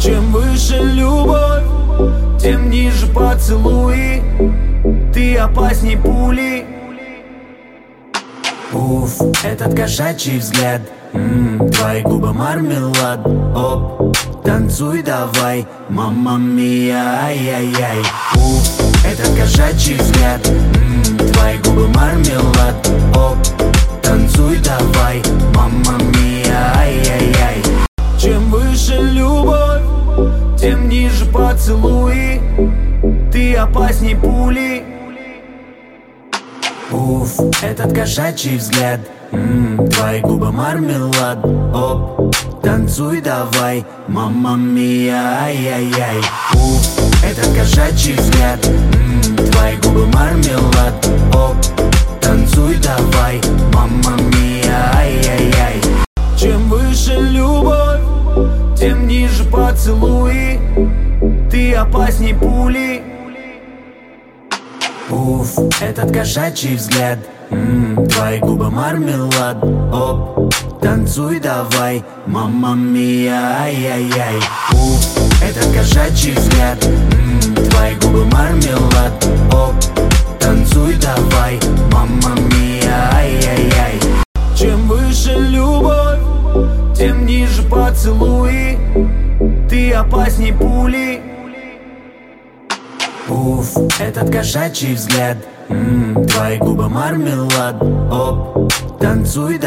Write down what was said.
Чем выше любовь, тем ниже поцелуи. Ты опасней пули. Уф, этот кошачий взгляд, твои губы мармелад. Оп, танцуй давай, мамма мия, ай-яй-яй. Уф, этот кошачий взгляд, твои губы мармелад. Оп, танцуй давай, мамма мия, ай-яй-яй. Чем выше любовь, тем ниже поцелуи. Ты опасней пули. Уф, этот кошачий взгляд, твои губы мармелад. Оп, танцуй давай, мамма мия, ай-яй-яй. Уф, этот кошачий взгляд, твои губы мармелад. Оп, танцуй давай, мамма мия, ай-яй-яй. Чем выше любовь, тем ниже поцелуи. Ты опасней пули. Уф, этот кошачий взгляд, твои губы мармелад. Оп, танцуй давай, мамма мия, ай-яй-яй. Уф, этот кошачий взгляд, твои губы мармелад. Оп, танцуй давай, мамма мия, ай-яй-яй. Чем выше любовь, тем ниже поцелуи. Ты опасней пули. Уф, этот кошачий взгляд, твои губы мармелад. Оп, танцуй.